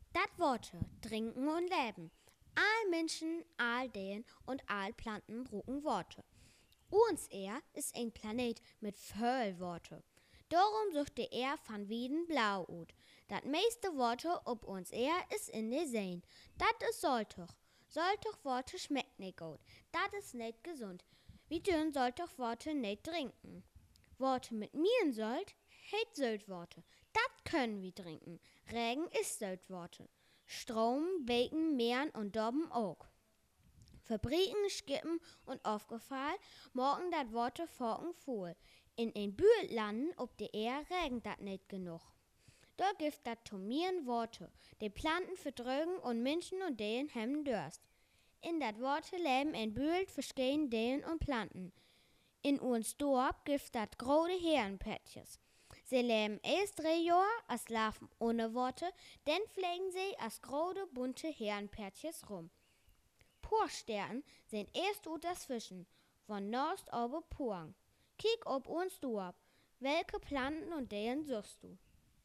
Dat Worte, trinken und leben. All Menschen, all Deen und all Planten bruchen Worte. Uns ist ein Planet mit voll Worte. Darum sucht er van Wieden blau ut. Dat meiste Worte ob uns ist in de Seen. Dat is soltuch. Soltuch Worte schmeckt nicht gut. Dat is nicht gesund. Wie dünn soltuch Worte nicht trinken. Worte mit mir sollt, heit Söltworte. Dat können wir trinken. Regen ist Söltworte. Strom, Bacon, Meeren und Dobben auch. Fabriken, Skippen und aufgefallen, morgen dat Worte forken voll. In ein Bühl landen, ob de regnet dat nicht genug. Da gibt dat Tomieren Worte, die Planten verdrücken und Menschen und Deen hemmen Durst. In dat Worte leben ein Bühl verschiedene Deen und Planten. In uns Dorf gibt dat grode Herrenpätjes. Sie leben erst 3 Jahre als Larven ohne Worte, dann pflegen sie als grode bunte Herrenpätjes rum. Porstern sind erst ut das Fischen, von Norst ober Poang. Kiek ob uns Dorf, welche Planten und Deen suchst du?